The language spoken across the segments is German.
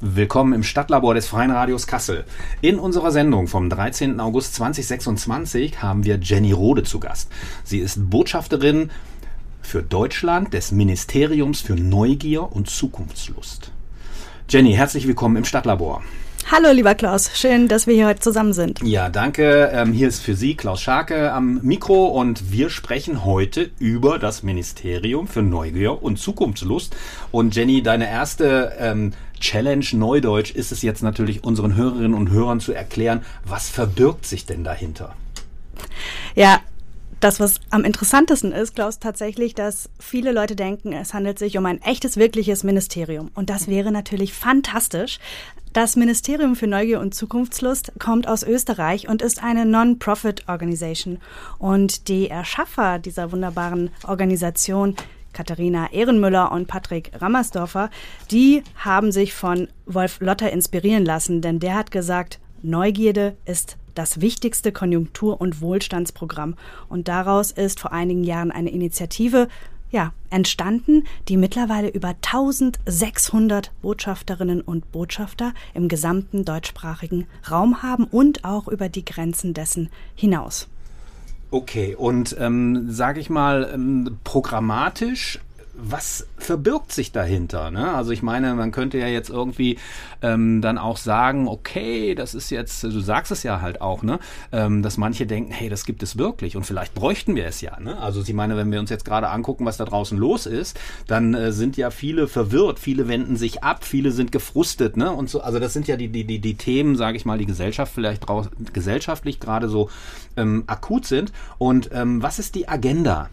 Willkommen im Stadtlabor des Freien Radios Kassel. In unserer Sendung vom 13. August 2026 haben wir Jenny Rode zu Gast. Sie ist Botschafterin für Deutschland des Ministeriums für Neugier und Zukunftslust. Jenny, herzlich willkommen im Stadtlabor. Hallo lieber Klaus, schön, dass wir hier heute zusammen sind. Ja, danke. Hier ist für Sie Klaus Scharke am Mikro und wir sprechen heute über das Ministerium für Neugier und Zukunftslust. Und Jenny, deine erste Challenge Neudeutsch ist es jetzt natürlich unseren Hörerinnen und Hörern zu erklären, was verbirgt sich denn dahinter? Ja, das, was am interessantesten ist, Klaus, tatsächlich, dass viele Leute denken, es handelt sich um ein echtes, wirkliches Ministerium. Und das wäre natürlich fantastisch. Das Ministerium für Neugier und Zukunftslust kommt aus Österreich und ist eine Non-Profit-Organisation. Und die Erschaffer dieser wunderbaren Organisation, Katharina Ehrenmüller und Patrick Rammersdorfer, die haben sich von Wolf Lotter inspirieren lassen, denn der hat gesagt, Neugierde ist das wichtigste Konjunktur- und Wohlstandsprogramm. Und daraus ist vor einigen Jahren eine Initiative entstanden, die mittlerweile über 1600 Botschafterinnen und Botschafter im gesamten deutschsprachigen Raum haben und auch über die Grenzen dessen hinaus. Okay, und sage ich mal, programmatisch, was verbirgt sich dahinter? Ne? Also ich meine, man könnte ja jetzt irgendwie dann auch sagen, okay, das ist jetzt, du sagst es ja halt auch, ne, dass manche denken, hey, das gibt es wirklich und vielleicht bräuchten wir es ja. Ne? Also ich meine, wenn wir uns jetzt gerade angucken, was da draußen los ist, dann sind ja viele verwirrt, viele wenden sich ab, viele sind gefrustet, ne? Und so, also das sind ja die Themen, sage ich mal, die Gesellschaft vielleicht gesellschaftlich gerade so akut sind. Und was ist die Agenda?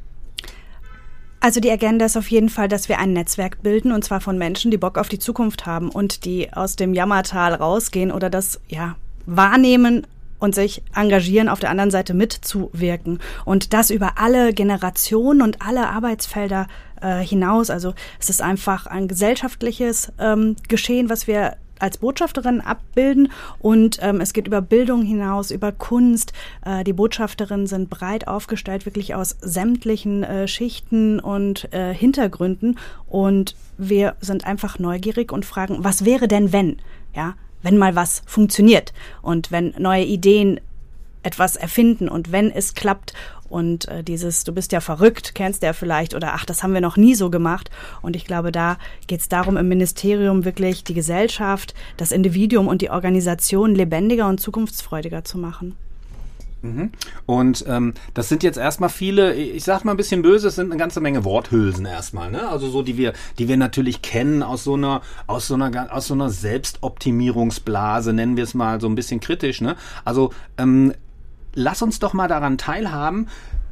Also die Agenda ist auf jeden Fall, dass wir ein Netzwerk bilden, und zwar von Menschen, die Bock auf die Zukunft haben und die aus dem Jammertal rausgehen oder das wahrnehmen und sich engagieren, auf der anderen Seite mitzuwirken. Und das über alle Generationen und alle Arbeitsfelder hinaus. Also es ist einfach ein gesellschaftliches Geschehen, was wir als Botschafterin abbilden, und es geht über Bildung hinaus, über Kunst. Die Botschafterinnen sind breit aufgestellt, wirklich aus sämtlichen Schichten und Hintergründen, und wir sind einfach neugierig und fragen, was wäre denn wenn mal was funktioniert und wenn neue Ideen etwas erfinden und wenn es klappt. Und dieses, du bist ja verrückt, kennst du ja vielleicht, oder ach, das haben wir noch nie so gemacht. Und ich glaube, da geht es darum, im Ministerium wirklich die Gesellschaft, das Individuum und die Organisation lebendiger und zukunftsfreudiger zu machen. Und das sind jetzt erstmal viele, ich sag mal ein bisschen böse, es sind eine ganze Menge Worthülsen erstmal, ne? Also so, die wir natürlich kennen aus so einer Selbstoptimierungsblase, nennen wir es mal so ein bisschen kritisch, ne? Also lass uns doch mal daran teilhaben.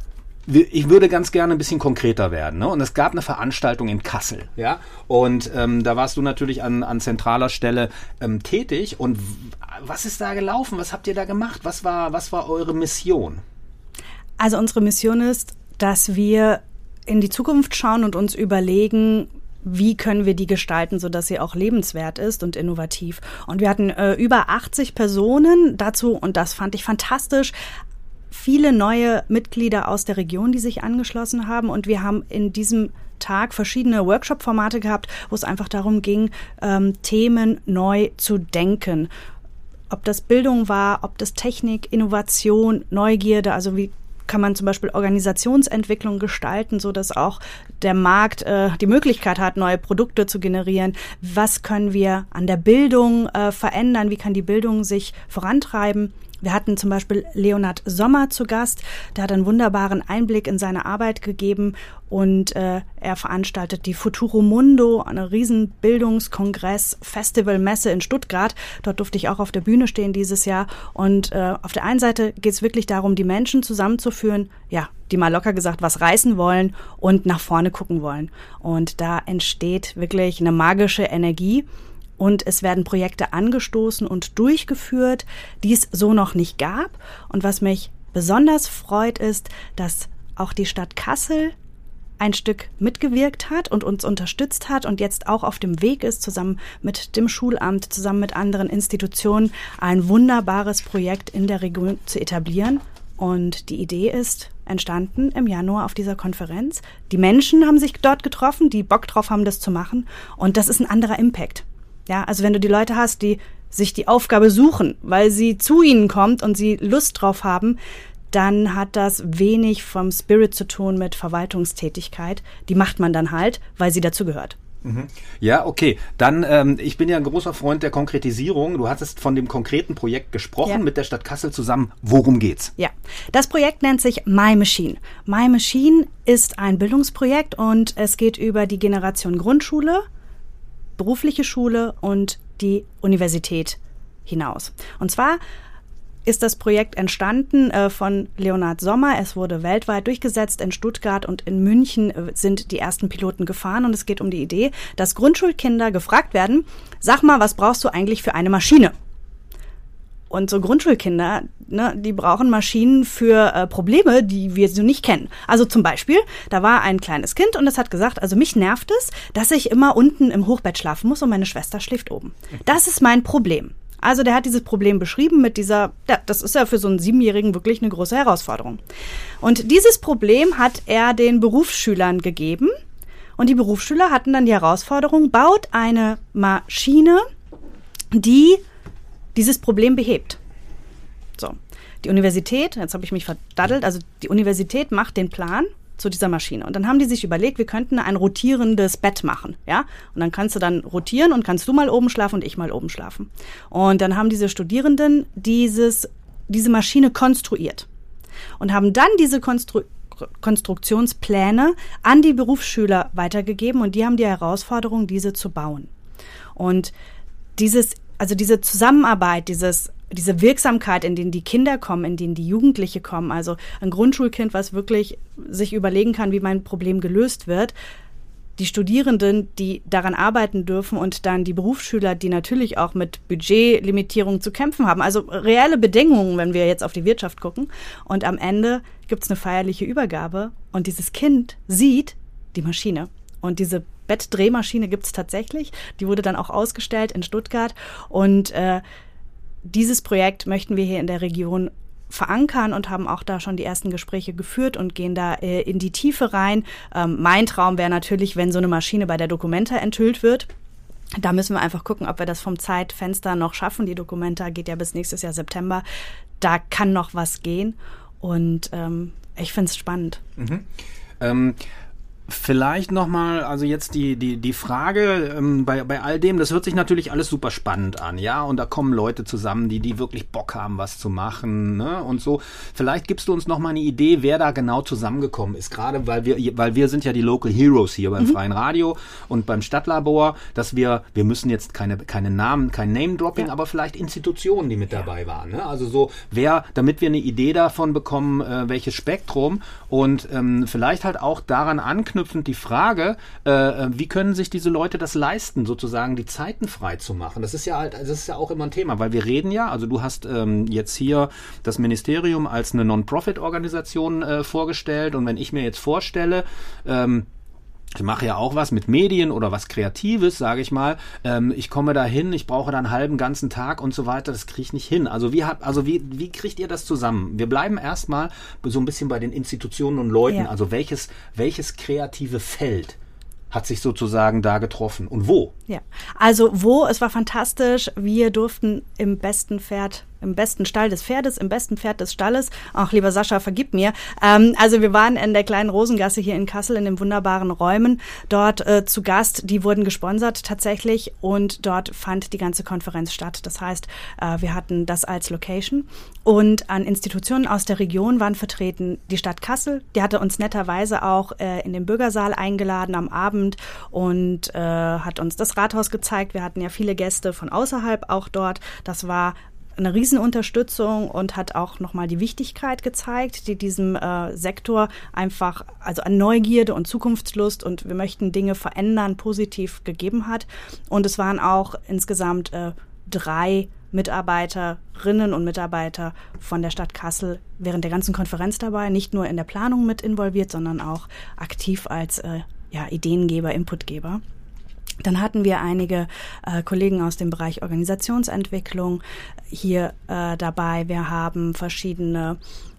Ich würde ganz gerne ein bisschen konkreter werden, ne? Und es gab eine Veranstaltung in Kassel, ja. Und da warst du natürlich an zentraler Stelle tätig. Und was ist da gelaufen? Was habt ihr da gemacht? Was war eure Mission? Also unsere Mission ist, dass wir in die Zukunft schauen und uns überlegen, wie können wir die gestalten, sodass sie auch lebenswert ist und innovativ. Und wir hatten über 80 Personen dazu, und das fand ich fantastisch, viele neue Mitglieder aus der Region, die sich angeschlossen haben. Und wir haben in diesem Tag verschiedene Workshop-Formate gehabt, wo es einfach darum ging, Themen neu zu denken. Ob das Bildung war, ob das Technik, Innovation, Neugierde, also wie kann man zum Beispiel Organisationsentwicklung gestalten, so dass auch der Markt die Möglichkeit hat, neue Produkte zu generieren. Was können wir an der Bildung verändern? Wie kann die Bildung sich vorantreiben? Wir hatten zum Beispiel Leonhard Sommer zu Gast, der hat einen wunderbaren Einblick in seine Arbeit gegeben, und er veranstaltet die Futuro Mundo, eine riesen Bildungskongress, Festivalmesse in Stuttgart. Dort durfte ich auch auf der Bühne stehen dieses Jahr, und auf der einen Seite geht es wirklich darum, die Menschen zusammenzuführen, die mal locker gesagt was reißen wollen und nach vorne gucken wollen. Und da entsteht wirklich eine magische Energie. Und es werden Projekte angestoßen und durchgeführt, die es so noch nicht gab. Und was mich besonders freut, ist, dass auch die Stadt Kassel ein Stück mitgewirkt hat und uns unterstützt hat und jetzt auch auf dem Weg ist, zusammen mit dem Schulamt, zusammen mit anderen Institutionen, ein wunderbares Projekt in der Region zu etablieren. Und die Idee ist entstanden im Januar auf dieser Konferenz. Die Menschen haben sich dort getroffen, die Bock drauf haben, das zu machen. Und das ist ein anderer Impact. Ja, also wenn du die Leute hast, die sich die Aufgabe suchen, weil sie zu ihnen kommt und sie Lust drauf haben, dann hat das wenig vom Spirit zu tun mit Verwaltungstätigkeit. Die macht man dann halt, weil sie dazu gehört. Ja, okay. Dann, ich bin ja ein großer Freund der Konkretisierung. Du hattest von dem konkreten Projekt gesprochen mit der Stadt Kassel zusammen. Worum geht's? Ja, das Projekt nennt sich My Machine. My Machine ist ein Bildungsprojekt und es geht über die Generation Grundschule, berufliche Schule und die Universität hinaus. Und zwar ist das Projekt entstanden von Leonhard Sommer. Es wurde weltweit durchgesetzt. In Stuttgart und in München sind die ersten Piloten gefahren. Und es geht um die Idee, dass Grundschulkinder gefragt werden, sag mal, was brauchst du eigentlich für eine Maschine? Und so Grundschulkinder, ne, die brauchen Maschinen für Probleme, die wir so nicht kennen. Also zum Beispiel, da war ein kleines Kind und es hat gesagt, also mich nervt es, dass ich immer unten im Hochbett schlafen muss und meine Schwester schläft oben. Das ist mein Problem. Also der hat dieses Problem beschrieben mit dieser, ja, das ist ja für so einen 7-Jährigen wirklich eine große Herausforderung. Und dieses Problem hat er den Berufsschülern gegeben. Und die Berufsschüler hatten dann die Herausforderung, baut eine Maschine, die dieses Problem behebt. So, die Universität, jetzt habe ich mich verdaddelt, also die Universität macht den Plan zu dieser Maschine. Und dann haben die sich überlegt, wir könnten ein rotierendes Bett machen, ja? Und dann kannst du dann rotieren und kannst du mal oben schlafen und ich mal oben schlafen. Und dann haben diese Studierenden diese Maschine konstruiert und haben dann diese Konstruktionspläne an die Berufsschüler weitergegeben und die haben die Herausforderung, diese zu bauen. Und diese Zusammenarbeit, diese Wirksamkeit, in denen die Kinder kommen, in denen die Jugendliche kommen, also ein Grundschulkind, was wirklich sich überlegen kann, wie mein Problem gelöst wird, die Studierenden, die daran arbeiten dürfen und dann die Berufsschüler, die natürlich auch mit Budgetlimitierungen zu kämpfen haben. Also reelle Bedingungen, wenn wir jetzt auf die Wirtschaft gucken. Und am Ende gibt es eine feierliche Übergabe und dieses Kind sieht die Maschine. Und diese Bettdrehmaschine gibt es tatsächlich. Die wurde dann auch ausgestellt in Stuttgart und dieses Projekt möchten wir hier in der Region verankern und haben auch da schon die ersten Gespräche geführt und gehen da in die Tiefe rein. Mein Traum wäre natürlich, wenn so eine Maschine bei der Documenta enthüllt wird. Da müssen wir einfach gucken, ob wir das vom Zeitfenster noch schaffen. Die Documenta geht ja bis nächstes Jahr September. Da kann noch was gehen und ich finde es spannend. Vielleicht nochmal, also jetzt die Frage bei all dem, das hört sich natürlich alles super spannend an, ja, und da kommen Leute zusammen, die wirklich Bock haben, was zu machen, ne, und so. Vielleicht gibst du uns nochmal eine Idee, wer da genau zusammengekommen ist, gerade weil wir sind ja die Local Heroes hier beim Freien Radio und beim Stadtlabor, dass wir müssen jetzt keine Namen, kein Name-Dropping, aber vielleicht Institutionen, die mit dabei waren, ne, also so, damit wir eine Idee davon bekommen, welches Spektrum und vielleicht halt auch daran anknüpfen, die Frage, wie können sich diese Leute das leisten, sozusagen die Zeiten frei zu machen? Das ist ja auch immer ein Thema, weil wir reden ja, also du hast jetzt hier das Ministerium als eine Non-Profit-Organisation vorgestellt und wenn ich mir jetzt vorstelle, ich mache ja auch was mit Medien oder was Kreatives, sage ich mal. Ich komme da hin, ich brauche da einen halben ganzen Tag und so weiter. Das kriege ich nicht hin. Also wie kriegt ihr das zusammen? Wir bleiben erstmal so ein bisschen bei den Institutionen und Leuten. Ja. Also welches kreative Feld hat sich sozusagen da getroffen und wo? Ja, also es war fantastisch. Wir durften im besten Stall des Pferdes, im besten Pferd des Stalles. Ach, lieber Sascha, vergib mir. Also wir waren in der kleinen Rosengasse hier in Kassel in den wunderbaren Räumen dort zu Gast. Die wurden gesponsert tatsächlich und dort fand die ganze Konferenz statt. Das heißt, wir hatten das als Location und an Institutionen aus der Region waren vertreten die Stadt Kassel. Die hatte uns netterweise auch in den Bürgersaal eingeladen am Abend und hat uns das Rathaus gezeigt. Wir hatten ja viele Gäste von außerhalb auch dort. Das war eine Riesenunterstützung und hat auch nochmal die Wichtigkeit gezeigt, die diesem Sektor einfach, also an Neugierde und Zukunftslust und wir möchten Dinge verändern, positiv gegeben hat. Und es waren auch insgesamt 3 Mitarbeiterinnen und Mitarbeiter von der Stadt Kassel während der ganzen Konferenz dabei, nicht nur in der Planung mit involviert, sondern auch aktiv als Ideengeber, Inputgeber. Dann hatten wir einige Kollegen aus dem Bereich Organisationsentwicklung hier dabei. Wir haben verschiedene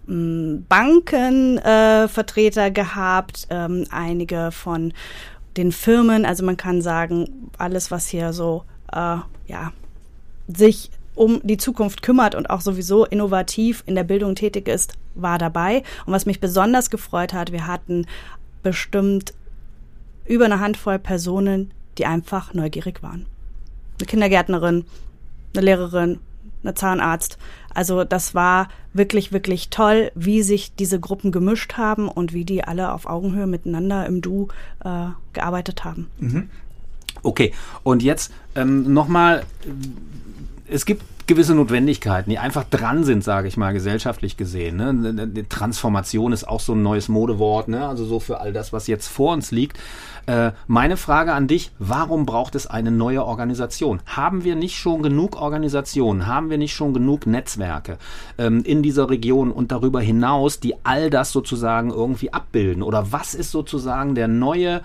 Bankenvertreter gehabt, einige von den Firmen. Also man kann sagen, alles, was hier so sich um die Zukunft kümmert und auch sowieso innovativ in der Bildung tätig ist, war dabei. Und was mich besonders gefreut hat, wir hatten bestimmt über eine Handvoll Personen, die einfach neugierig waren. Eine Kindergärtnerin, eine Lehrerin, eine Zahnarzt. Also das war wirklich, wirklich toll, wie sich diese Gruppen gemischt haben und wie die alle auf Augenhöhe miteinander im Du gearbeitet haben. Mhm. Okay, und jetzt nochmal, es gibt gewisse Notwendigkeiten, die einfach dran sind, sage ich mal, gesellschaftlich gesehen. Ne? Die Transformation ist auch so ein neues Modewort, ne? Also so für all das, was jetzt vor uns liegt. Meine Frage an dich, warum braucht es eine neue Organisation? Haben wir nicht schon genug Organisationen? Haben wir nicht schon genug Netzwerke in dieser Region und darüber hinaus, die all das sozusagen irgendwie abbilden? Oder was ist sozusagen der neue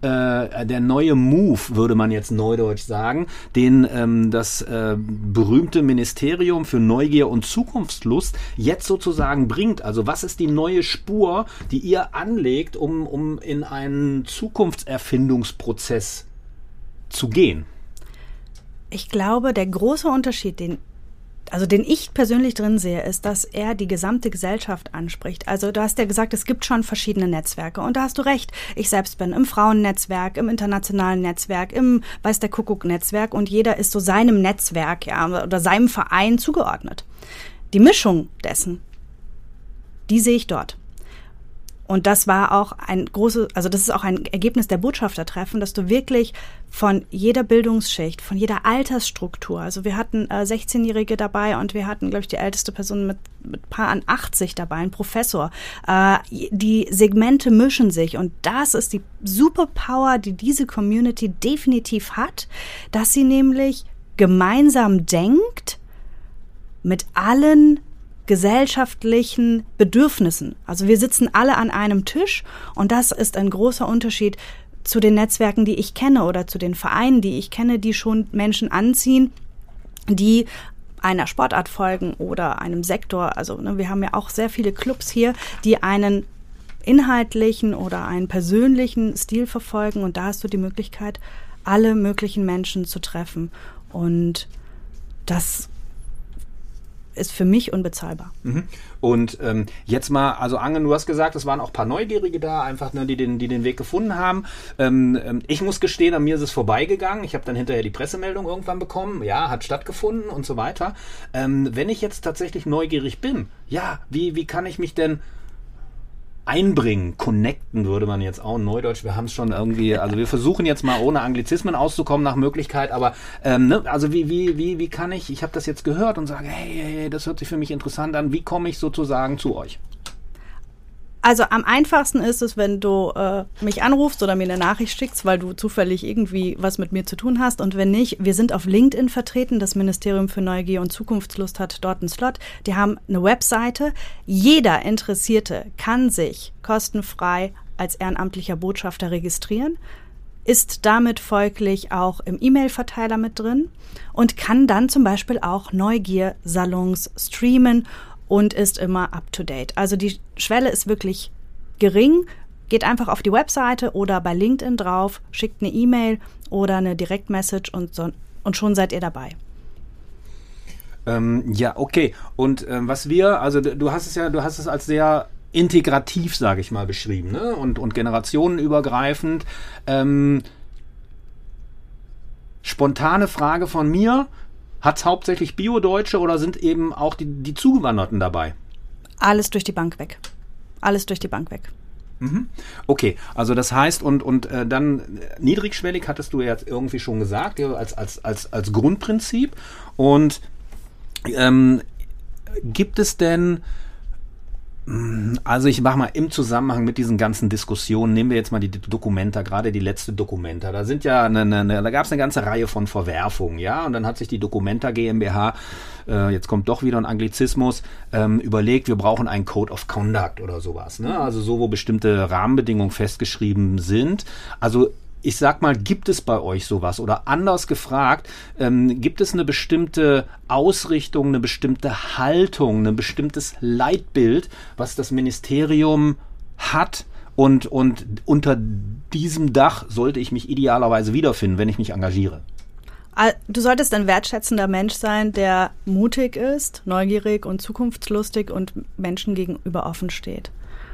Move, würde man jetzt neudeutsch sagen, den das berühmte Ministerium für Neugier und Zukunftslust jetzt sozusagen bringt? Also was ist die neue Spur, die ihr anlegt, um in einen Zukunftserfindungsprozess zu gehen? Ich glaube, der große Unterschied, den ich persönlich drin sehe, ist, dass er die gesamte Gesellschaft anspricht. Also du hast ja gesagt, es gibt schon verschiedene Netzwerke und da hast du recht. Ich selbst bin im Frauennetzwerk, im internationalen Netzwerk, im Weiß-der-Kuckuck-Netzwerk und jeder ist so seinem Netzwerk oder seinem Verein zugeordnet. Die Mischung dessen, die sehe ich dort. Und das war auch das ist auch ein Ergebnis der Botschaftertreffen, dass du wirklich von jeder Bildungsschicht, von jeder Altersstruktur, also wir hatten 16-Jährige dabei und wir hatten, glaube ich, die älteste Person mit Paar an 80 dabei, ein Professor. Die Segmente mischen sich und das ist die Superpower, die diese Community definitiv hat, dass sie nämlich gemeinsam denkt mit allen gesellschaftlichen Bedürfnissen. Also wir sitzen alle an einem Tisch und das ist ein großer Unterschied zu den Netzwerken, die ich kenne oder zu den Vereinen, die ich kenne, die schon Menschen anziehen, die einer Sportart folgen oder einem Sektor. Also wir haben ja auch sehr viele Clubs hier, die einen inhaltlichen oder einen persönlichen Stil verfolgen und da hast du die Möglichkeit, alle möglichen Menschen zu treffen und das ist für mich unbezahlbar. Mhm. Und jetzt mal, also Angen, du hast gesagt, es waren auch ein paar Neugierige da, einfach, ne, die den Weg gefunden haben. Ich muss gestehen, an mir ist es vorbeigegangen. Ich habe dann hinterher die Pressemeldung irgendwann bekommen. Ja, hat stattgefunden und so weiter. Wenn ich jetzt tatsächlich neugierig bin, ja, wie kann ich mich denn einbringen, connecten würde man jetzt auch in Neudeutsch. Wir haben es schon irgendwie, also wir versuchen jetzt mal ohne Anglizismen auszukommen nach Möglichkeit, aber also wie kann ich habe das jetzt gehört und sage, hey, das hört sich für mich interessant an, wie komme ich sozusagen zu euch? Also am einfachsten ist es, wenn du mich anrufst oder mir eine Nachricht schickst, weil du zufällig irgendwie was mit mir zu tun hast. Und wenn nicht, wir sind auf LinkedIn vertreten. Das Ministerium für Neugier und Zukunftslust hat dort einen Slot. Die haben eine Webseite. Jeder Interessierte kann sich kostenfrei als ehrenamtlicher Botschafter registrieren, ist damit folglich auch im E-Mail-Verteiler mit drin und kann dann zum Beispiel auch Neugier-Salons streamen und ist immer up-to-date. Also die Schwelle ist wirklich gering. Geht einfach auf die Webseite oder bei LinkedIn drauf, schickt eine E-Mail oder eine Direktmessage und schon seid ihr dabei. Ja, okay. Und was wir, also du hast es als sehr integrativ, sage ich mal, beschrieben, ne? Und generationenübergreifend. Spontane Frage von mir. Hat es hauptsächlich Bio-Deutsche oder sind eben auch die Zugewanderten dabei? Alles durch die Bank weg. Alles durch die Bank weg. Mhm. Okay, also das heißt, und dann niedrigschwellig hattest du ja jetzt irgendwie schon gesagt, ja, als Grundprinzip. Und gibt es denn, also ich mach mal im Zusammenhang mit diesen ganzen Diskussionen, nehmen wir jetzt mal die Documenta, gerade die letzte Documenta, da sind ja da gab es eine ganze Reihe von Verwerfungen, ja, und dann hat sich die Documenta GmbH, jetzt kommt doch wieder ein Anglizismus, überlegt, wir brauchen einen Code of Conduct oder sowas, ne, also so, wo bestimmte Rahmenbedingungen festgeschrieben sind, also ich sag mal, gibt es bei euch sowas? Oder anders gefragt, gibt es eine bestimmte Ausrichtung, eine bestimmte Haltung, ein bestimmtes Leitbild, was das Ministerium hat? Und unter diesem Dach sollte ich mich idealerweise wiederfinden, wenn ich mich engagiere? Du solltest ein wertschätzender Mensch sein, der mutig ist, neugierig und zukunftslustig und Menschen gegenüber offen steht.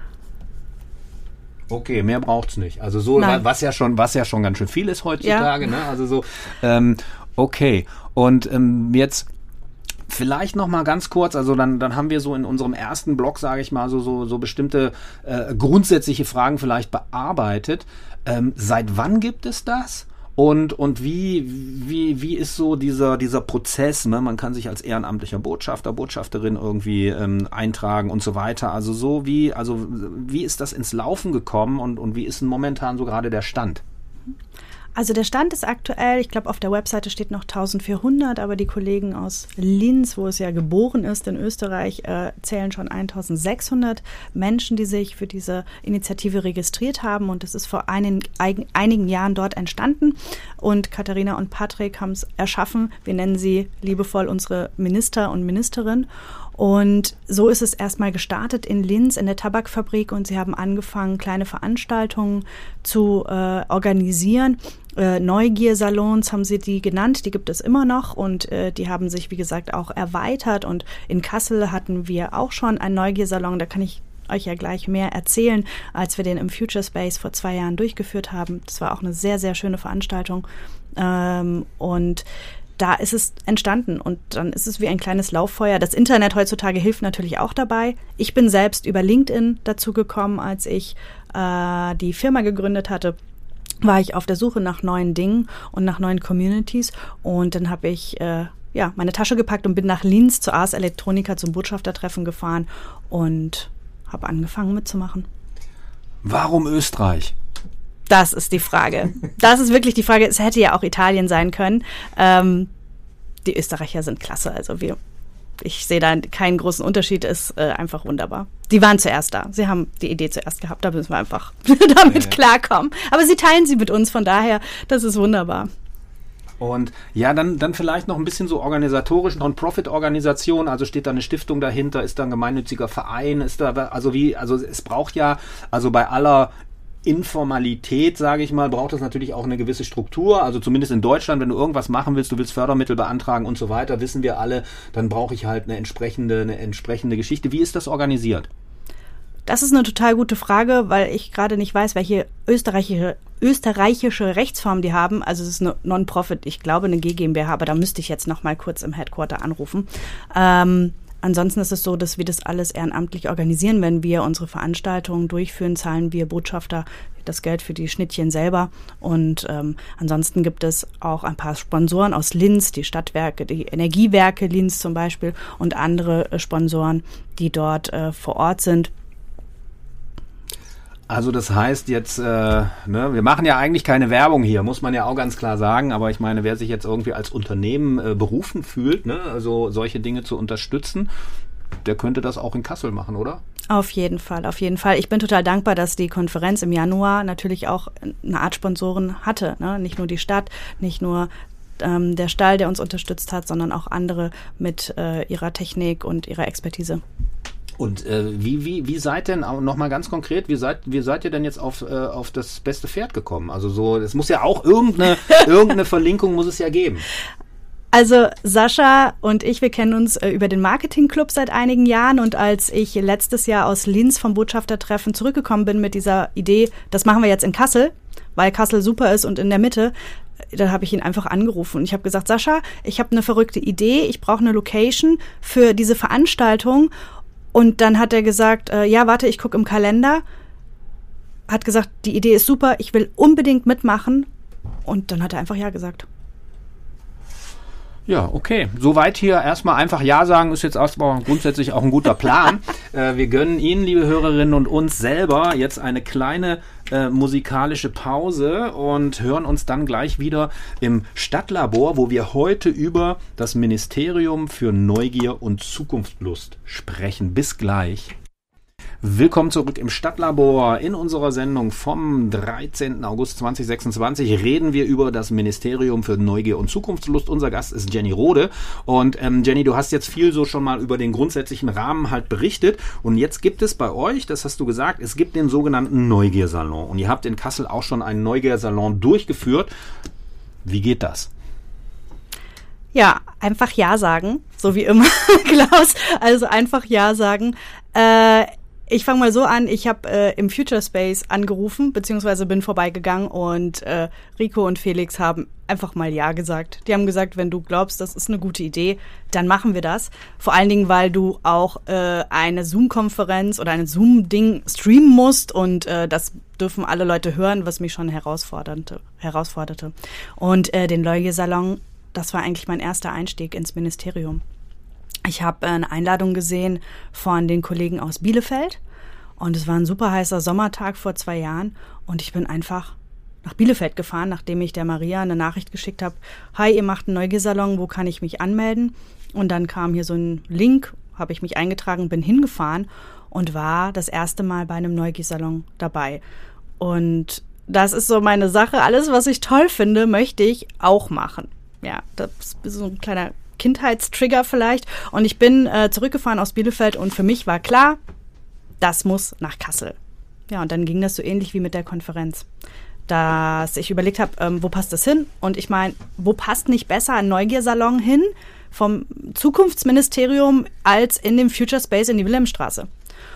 Okay, mehr braucht's nicht. Also so, was ja schon ganz schön viel ist heutzutage, ja. Ne? Also so, okay. Und jetzt vielleicht noch mal ganz kurz, also dann haben wir so in unserem ersten Blog, sage ich mal, so bestimmte grundsätzliche Fragen vielleicht bearbeitet. Seit wann gibt es das? Und wie ist so dieser Prozess, ne? Man kann sich als ehrenamtlicher Botschafter, Botschafterin irgendwie eintragen und so weiter. Also wie ist das ins Laufen gekommen und wie ist denn momentan so gerade der Stand? Also der Stand ist aktuell, ich glaube auf der Webseite steht noch 1400, aber die Kollegen aus Linz, wo es ja geboren ist in Österreich, zählen schon 1600 Menschen, die sich für diese Initiative registriert haben, und es ist vor einigen Jahren dort entstanden, und Katharina und Patrick haben es erschaffen. Wir nennen sie liebevoll unsere Minister und Ministerin. Und so ist es erstmal gestartet in Linz in der Tabakfabrik, und sie haben angefangen, kleine Veranstaltungen zu organisieren. Neugiersalons haben sie die genannt, die gibt es immer noch, und die haben sich, wie gesagt, auch erweitert. Und in Kassel hatten wir auch schon einen Neugiersalon, da kann ich euch ja gleich mehr erzählen, als wir den im Future Space vor 2 Jahren durchgeführt haben. Das war auch eine sehr, sehr schöne Veranstaltung. Und da ist es entstanden, und dann ist es wie ein kleines Lauffeuer. Das Internet heutzutage hilft natürlich auch dabei. Ich bin selbst über LinkedIn dazu gekommen, als ich die Firma gegründet hatte, war ich auf der Suche nach neuen Dingen und nach neuen Communities, und dann habe ich meine Tasche gepackt und bin nach Linz zur Ars Electronica zum Botschaftertreffen gefahren und habe angefangen mitzumachen. Warum Österreich? Das ist die Frage. Das ist wirklich die Frage. Es hätte ja auch Italien sein können. Die Österreicher sind klasse. Also ich sehe da keinen großen Unterschied. Ist einfach wunderbar. Die waren zuerst da. Sie haben die Idee zuerst gehabt. Da müssen wir einfach damit klarkommen. Aber sie teilen sie mit uns. Von daher, das ist wunderbar. Und ja, dann vielleicht noch ein bisschen so organisatorisch, Non-Profit-Organisation, also steht da eine Stiftung dahinter, ist da ein gemeinnütziger Verein, ist da, also es braucht ja, also bei aller Informalität, sage ich mal, braucht es natürlich auch eine gewisse Struktur, also zumindest in Deutschland, wenn du irgendwas machen willst, du willst Fördermittel beantragen und so weiter, wissen wir alle, dann brauche ich halt eine entsprechende Geschichte. Wie ist das organisiert? Das ist eine total gute Frage, weil ich gerade nicht weiß, welche österreichische Rechtsform die haben. Also es ist eine Non-Profit, ich glaube eine GmbH, aber da müsste ich jetzt noch mal kurz im Headquarter anrufen. Ansonsten ist es so, dass wir das alles ehrenamtlich organisieren. Wenn wir unsere Veranstaltungen durchführen, zahlen wir Botschafter das Geld für die Schnittchen selber. Und ansonsten gibt es auch ein paar Sponsoren aus Linz, die Stadtwerke, die Energiewerke Linz zum Beispiel, und andere Sponsoren, die dort vor Ort sind. Also das heißt jetzt, wir machen ja eigentlich keine Werbung hier, muss man ja auch ganz klar sagen, aber ich meine, wer sich jetzt irgendwie als Unternehmen berufen fühlt, ne, also solche Dinge zu unterstützen, der könnte das auch in Kassel machen, oder? Auf jeden Fall, auf jeden Fall. Ich bin total dankbar, dass die Konferenz im Januar natürlich auch eine Art Sponsoren hatte, ne? Nicht nur die Stadt, nicht nur der Stall, der uns unterstützt hat, sondern auch andere mit ihrer Technik und ihrer Expertise. Und wie seid denn, noch mal ganz konkret, wie seid ihr denn jetzt auf das beste Pferd gekommen? Also so, es muss ja auch irgendeine Verlinkung muss es ja geben. Also Sascha und ich, wir kennen uns über den Marketingclub seit einigen Jahren, und als ich letztes Jahr aus Linz vom Botschaftertreffen zurückgekommen bin mit dieser Idee, das machen wir jetzt in Kassel, weil Kassel super ist und in der Mitte, da habe ich ihn einfach angerufen und ich habe gesagt, Sascha, ich habe eine verrückte Idee, ich brauche eine Location für diese Veranstaltung. Und dann hat er gesagt, ich gucke im Kalender, hat gesagt, die Idee ist super, ich will unbedingt mitmachen, und dann hat er einfach ja gesagt. Ja, okay. Soweit hier erstmal einfach Ja sagen, ist jetzt erstmal grundsätzlich auch ein guter Plan. Wir gönnen Ihnen, liebe Hörerinnen, und uns selber jetzt eine kleine musikalische Pause und hören uns dann gleich wieder im Stadtlabor, wo wir heute über das Ministerium für Neugier und Zukunftslust sprechen. Bis gleich. Willkommen zurück im Stadtlabor. In unserer Sendung vom 13. August 2026 reden wir über das Ministerium für Neugier und Zukunftslust. Unser Gast ist Jenny Rode. Und Jenny, du hast jetzt viel so schon mal über den grundsätzlichen Rahmen halt berichtet. Und jetzt gibt es bei euch, das hast du gesagt, es gibt den sogenannten Neugiersalon. Und ihr habt in Kassel auch schon einen Neugiersalon durchgeführt. Wie geht das? Ja, einfach Ja sagen, so wie immer, Klaus. Also einfach Ja sagen. Ich fange mal so an, ich habe im Future Space angerufen, beziehungsweise bin vorbeigegangen und Rico und Felix haben einfach mal Ja gesagt. Die haben gesagt, wenn du glaubst, das ist eine gute Idee, dann machen wir das. Vor allen Dingen, weil du auch eine Zoom-Konferenz oder ein Zoom-Ding streamen musst und das dürfen alle Leute hören, was mich schon herausforderte. Und den Leugiersalon, das war eigentlich mein erster Einstieg ins Ministerium. Ich habe eine Einladung gesehen von den Kollegen aus Bielefeld und es war ein super heißer Sommertag vor 2 Jahren und ich bin einfach nach Bielefeld gefahren, nachdem ich der Maria eine Nachricht geschickt habe, hi, ihr macht einen Neugiersalon, wo kann ich mich anmelden? Und dann kam hier so ein Link, habe ich mich eingetragen, bin hingefahren und war das erste Mal bei einem Neugiersalon dabei. Und das ist so meine Sache, alles, was ich toll finde, möchte ich auch machen. Ja, das ist so ein kleiner Kindheitstrigger vielleicht. Und ich bin zurückgefahren aus Bielefeld und für mich war klar, das muss nach Kassel. Ja, und dann ging das so ähnlich wie mit der Konferenz. Dass ich überlegt habe, wo passt das hin? Und ich meine, wo passt nicht besser ein Neugiersalon hin vom Zukunftsministerium als in dem Future Space in die Wilhelmstraße?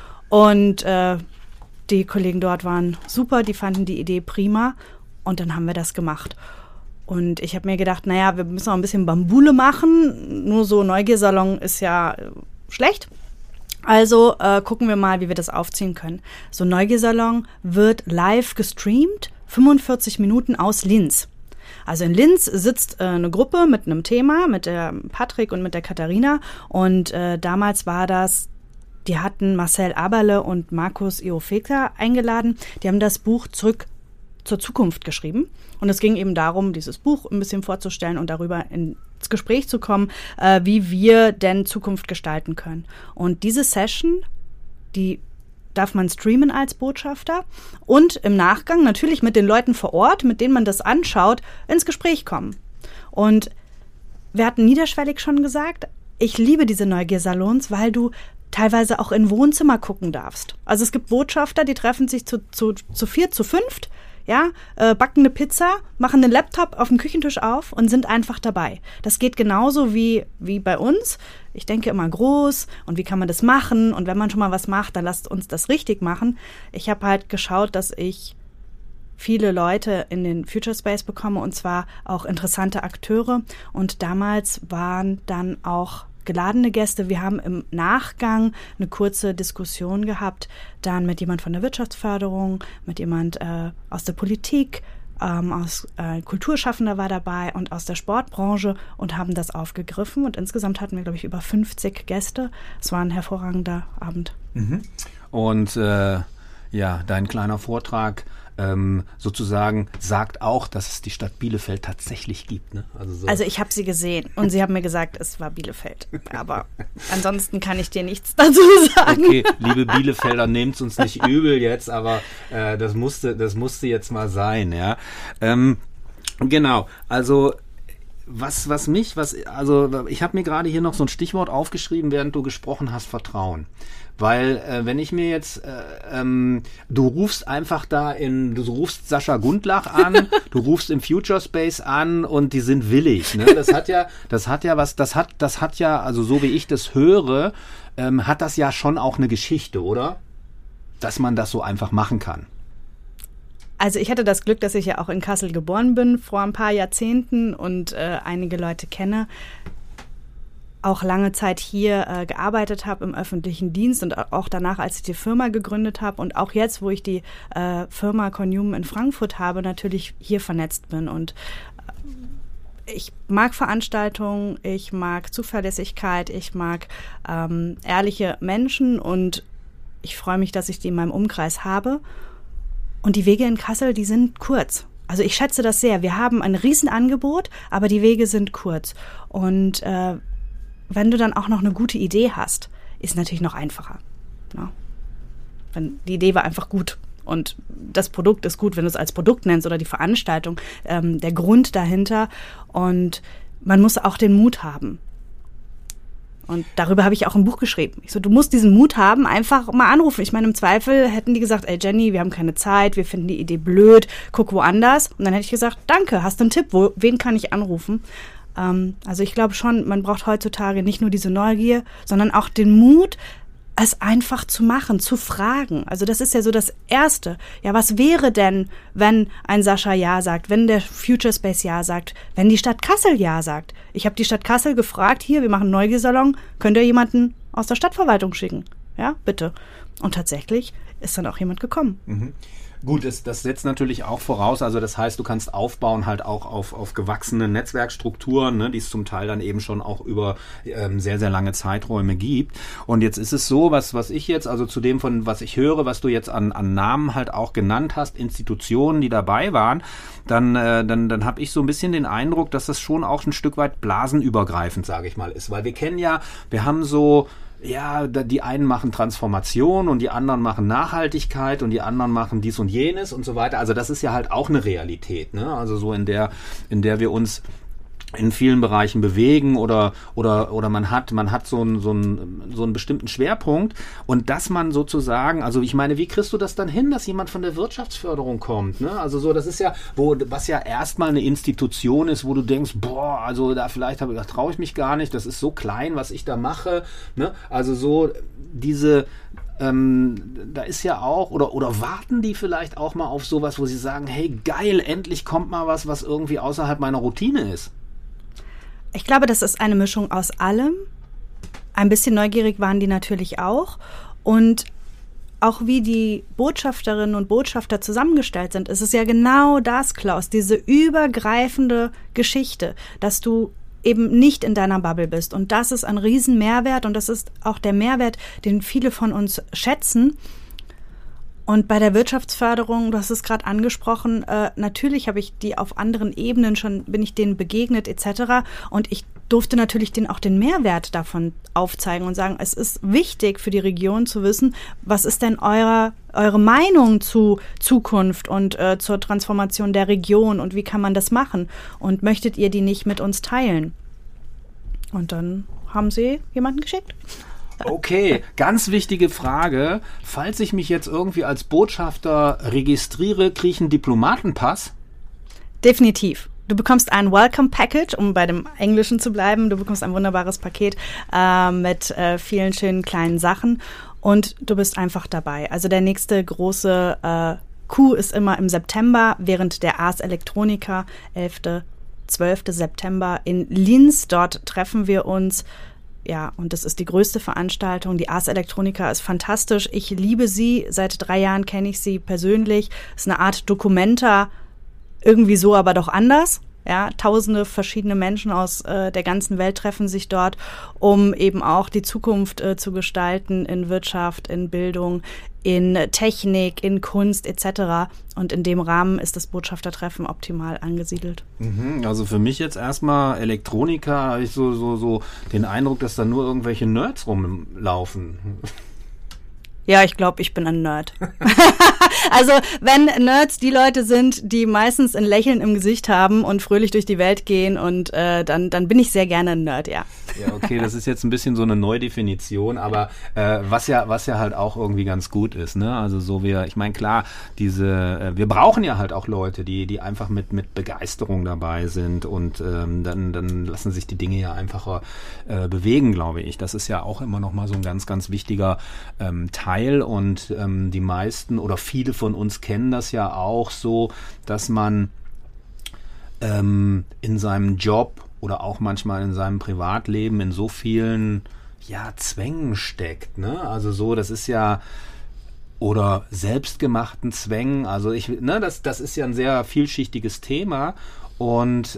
Und die Kollegen dort waren super, die fanden die Idee prima und dann haben wir das gemacht. Und ich habe mir gedacht, naja, wir müssen auch ein bisschen Bambule machen. Nur so Neugiersalon ist ja schlecht. Also gucken wir mal, wie wir das aufziehen können. So ein Neugiersalon wird live gestreamt, 45 Minuten aus Linz. Also in Linz sitzt eine Gruppe mit einem Thema, mit der Patrick und mit der Katharina. Und damals war das, die hatten Marcel Aberle und Markus Iofeka eingeladen. Die haben das Buch Zurück zur Zukunft geschrieben. Und es ging eben darum, dieses Buch ein bisschen vorzustellen und darüber ins Gespräch zu kommen, wie wir denn Zukunft gestalten können. Und diese Session, die darf man streamen als Botschafter und im Nachgang natürlich mit den Leuten vor Ort, mit denen man das anschaut, ins Gespräch kommen. Und wir hatten niederschwellig schon gesagt, ich liebe diese Neugiersalons, weil du teilweise auch in Wohnzimmer gucken darfst. Also es gibt Botschafter, die treffen sich zu 4, zu 5, ja, backen eine Pizza, machen den Laptop auf dem Küchentisch auf und sind einfach dabei. Das geht genauso wie bei uns. Ich denke immer groß und wie kann man das machen? Und wenn man schon mal was macht, dann lasst uns das richtig machen. Ich habe halt geschaut, dass ich viele Leute in den Future Space bekomme und zwar auch interessante Akteure. Und damals waren dann auch geladene Gäste. Wir haben im Nachgang eine kurze Diskussion gehabt, dann mit jemand von der Wirtschaftsförderung, mit jemand aus der Politik, aus Kulturschaffender war dabei und aus der Sportbranche und haben das aufgegriffen. Und insgesamt hatten wir, glaube ich, über 50 Gäste. Es war ein hervorragender Abend. Mhm. Und ja, dein kleiner Vortrag sozusagen sagt auch, dass es die Stadt Bielefeld tatsächlich gibt. Ne? Also ich habe sie gesehen und sie haben mir gesagt, es war Bielefeld. Aber ansonsten kann ich dir nichts dazu sagen. Okay, liebe Bielefelder, nehmt es uns nicht übel jetzt, aber das musste jetzt mal sein. Ja, genau, also ich habe mir gerade hier noch so ein Stichwort aufgeschrieben, während du gesprochen hast, Vertrauen. Weil, wenn ich mir jetzt, du rufst Sascha Gundlach an, du rufst im Future Space an und die sind willig, ne? Das hat ja, also so wie ich das höre, hat das ja schon auch eine Geschichte, oder? Dass man das so einfach machen kann. Also ich hatte das Glück, dass ich ja auch in Kassel geboren bin vor ein paar Jahrzehnten und einige Leute kenne. Auch lange Zeit hier gearbeitet habe im öffentlichen Dienst und auch danach, als ich die Firma gegründet habe und auch jetzt, wo ich die Firma Conum in Frankfurt habe, natürlich hier vernetzt bin. Und ich mag Veranstaltungen, ich mag Zuverlässigkeit, ich mag ehrliche Menschen und ich freue mich, dass ich die in meinem Umkreis habe. Und die Wege in Kassel, die sind kurz. Also ich schätze das sehr. Wir haben ein Riesenangebot, aber die Wege sind kurz. Und wenn du dann auch noch eine gute Idee hast, ist natürlich noch einfacher. Ja. Die Idee war einfach gut und das Produkt ist gut, wenn du es als Produkt nennst oder die Veranstaltung, der Grund dahinter. Und man muss auch den Mut haben. Und darüber habe ich auch ein Buch geschrieben. Ich so, du musst diesen Mut haben, einfach mal anrufen. Ich meine, im Zweifel hätten die gesagt, ey Jenny, wir haben keine Zeit, wir finden die Idee blöd, guck woanders. Und dann hätte ich gesagt, danke, hast du einen Tipp, wen kann ich anrufen? Also ich glaube schon, man braucht heutzutage nicht nur diese Neugier, sondern auch den Mut, es einfach zu machen, zu fragen. Also das ist ja so das Erste. Ja, was wäre denn, wenn ein Sascha Ja sagt, wenn der Future Space Ja sagt, wenn die Stadt Kassel Ja sagt? Ich habe die Stadt Kassel gefragt, hier, wir machen einen Neugiersalon, könnt ihr jemanden aus der Stadtverwaltung schicken? Ja, bitte. Und tatsächlich ist dann auch jemand gekommen. Mhm. Gut, das setzt natürlich auch voraus, also das heißt, du kannst aufbauen halt auch auf gewachsene Netzwerkstrukturen, ne, die es zum Teil dann eben schon auch über sehr, sehr lange Zeiträume gibt. Und jetzt ist es so, was ich jetzt, also zu dem von was ich höre, was du jetzt an Namen halt auch genannt hast, Institutionen, die dabei waren, dann habe ich so ein bisschen den Eindruck, dass das schon auch ein Stück weit blasenübergreifend, sage ich mal, ist. Weil wir haben so, ja, die einen machen Transformation und die anderen machen Nachhaltigkeit und die anderen machen dies und jenes und so weiter. Also das ist ja halt auch eine Realität, ne? Also so in der wir uns in vielen Bereichen bewegen oder man hat so einen bestimmten Schwerpunkt und dass man sozusagen, also ich meine, wie kriegst du das dann hin, dass jemand von der Wirtschaftsförderung kommt, ne? Also so, das ist ja, was ja erstmal eine Institution ist, wo du denkst, boah, also da vielleicht traue ich mich gar nicht, das ist so klein, was ich da mache, ne? Also so diese da ist ja auch, oder warten die vielleicht auch mal auf sowas, wo sie sagen, hey, geil, endlich kommt mal was irgendwie außerhalb meiner Routine ist. Ich glaube, das ist eine Mischung aus allem. Ein bisschen neugierig waren die natürlich auch. Und auch wie die Botschafterinnen und Botschafter zusammengestellt sind, ist es ja genau das, Klaus, diese übergreifende Geschichte, dass du eben nicht in deiner Bubble bist. Und das ist ein riesen Mehrwert und das ist auch der Mehrwert, den viele von uns schätzen. Und bei der Wirtschaftsförderung, du hast es gerade angesprochen, natürlich habe ich die auf anderen Ebenen schon, bin ich denen begegnet etc. Und ich durfte natürlich denen auch den Mehrwert davon aufzeigen und sagen, es ist wichtig für die Region zu wissen, was ist denn eure Meinung zu Zukunft und zur Transformation der Region und wie kann man das machen? Und möchtet ihr die nicht mit uns teilen? Und dann haben sie jemanden geschickt. Okay, ganz wichtige Frage. Falls ich mich jetzt irgendwie als Botschafter registriere, kriege ich einen Diplomatenpass? Definitiv. Du bekommst ein Welcome Package, um bei dem Englischen zu bleiben. Du bekommst ein wunderbares Paket mit vielen schönen kleinen Sachen und du bist einfach dabei. Also der nächste große Coup ist immer im September, während der Ars Electronica, 11., 12. September in Linz. Dort treffen wir uns. Ja, und das ist die größte Veranstaltung. Die Ars Electronica ist fantastisch. Ich liebe sie. Seit 3 Jahren kenne ich sie persönlich. Es ist eine Art Documenta, irgendwie so, aber doch anders. Ja, tausende verschiedene Menschen aus der ganzen Welt treffen sich dort, um eben auch die Zukunft zu gestalten in Wirtschaft, in Bildung, in Technik, in Kunst etc. Und in dem Rahmen ist das Botschaftertreffen optimal angesiedelt. Also für mich jetzt erstmal Elektronika, habe ich so den Eindruck, dass da nur irgendwelche Nerds rumlaufen. Ja, ich glaube, ich bin ein Nerd. Also wenn Nerds die Leute sind, die meistens ein Lächeln im Gesicht haben und fröhlich durch die Welt gehen und dann bin ich sehr gerne ein Nerd, ja. Ja, okay, das ist jetzt ein bisschen so eine Neudefinition, aber was ja halt auch irgendwie ganz gut ist, ne? Also so ich meine klar, wir brauchen ja halt auch Leute, die einfach mit Begeisterung dabei sind und dann lassen sich die Dinge ja einfacher bewegen, glaube ich. Das ist ja auch immer noch mal so ein ganz, ganz wichtiger Teil und die meisten oder viele von uns kennen das ja auch so, dass man in seinem Job oder auch manchmal in seinem Privatleben in so vielen Zwängen steckt, ne? Also so, das ist ja oder selbstgemachten Zwängen, also das ist ja ein sehr vielschichtiges Thema und